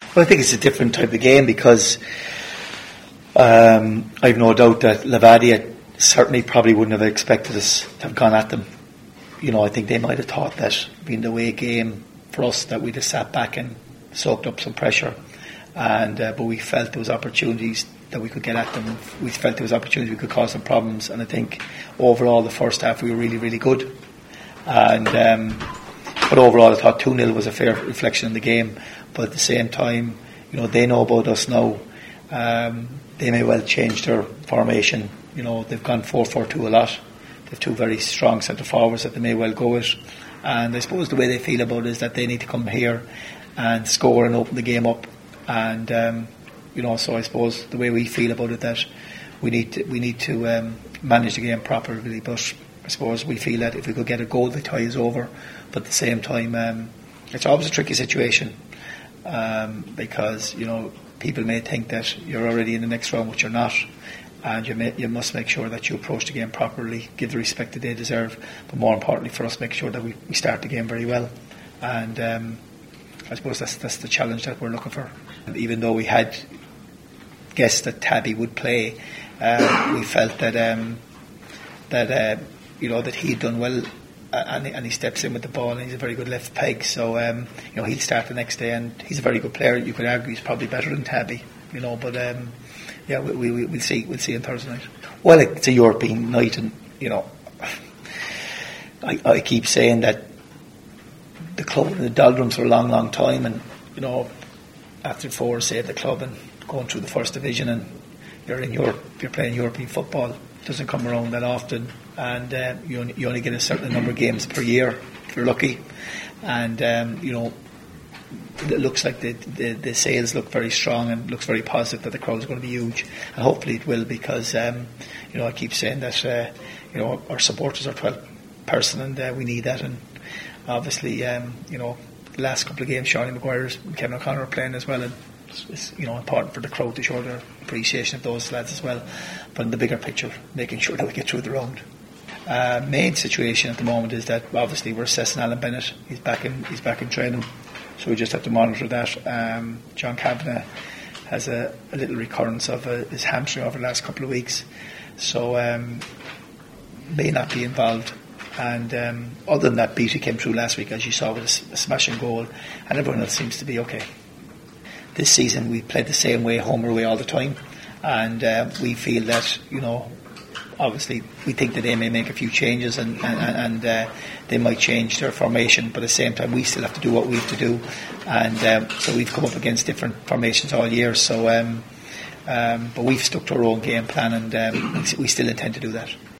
Well, I think it's a different type of game because I've no doubt that Levadia certainly probably wouldn't have expected us to have gone at them. I think they might have thought that being the away game for us that we'd have sat back and soaked up some pressure, but we felt there was opportunities that we could get at them. We felt there was opportunities we could cause them problems, and I think overall the first half we were really, really good. But overall I thought 2-0 was a fair reflection of the game. But at the same time, they know about us now. They may well change their formation. They've gone 4-4-2 a lot. They've two very strong centre forwards that they may well go with. And I suppose the way they feel about it is that they need to come here and score and open the game up. And so I suppose the way we feel about it, that we need to manage the game properly. But I suppose we feel that if we could get a goal, the tie is over. But at the same time, it's always a tricky situation because people may think that you're already in the next round, which you're not, and you must make sure that you approach the game properly, give the respect that they deserve. But more importantly, for us, make sure that we start the game very well. And I suppose that's the challenge that we're looking for. And even though we had guessed that Tabby would play, we felt that that he'd done well, and he steps in with the ball, and he's a very good left peg. So he'll start the next day, and he's a very good player. You could argue he's probably better than Tabby, but we'll see on Thursday night. Well, it's a European night, and I keep saying that the club in the doldrums for a long, long time, and after 4 saved the club and going through the first division, and you're in Europe, you're playing European football. It doesn't come around that often, and you only get a certain number of games per year if you're lucky. And it looks like the sales look very strong, and looks very positive that the crowd is going to be huge, and hopefully it will, because I keep saying that our supporters are 12 person, and we need that. And obviously the last couple of games, Seanie Maguire and Kevin O'Connor are playing as well, and it's important for the crowd to show their appreciation of those lads as well. But in the bigger picture, making sure that we get through the round. Main situation at the moment is that obviously we're assessing Alan Bennett. He's back in training, so we just have to monitor that. John Kavanagh has a little recurrence of his hamstring over the last couple of weeks, so may not be involved. And other than that, Beattie came through last week, as you saw, with a smashing goal, and everyone else seems to be okay. This season we played the same way, home or away, all the time, and we feel that obviously we think that they may make a few changes, and they might change their formation, but at the same time we still have to do what we have to do, and so we've come up against different formations all year. So but we've stuck to our own game plan, and we still intend to do that.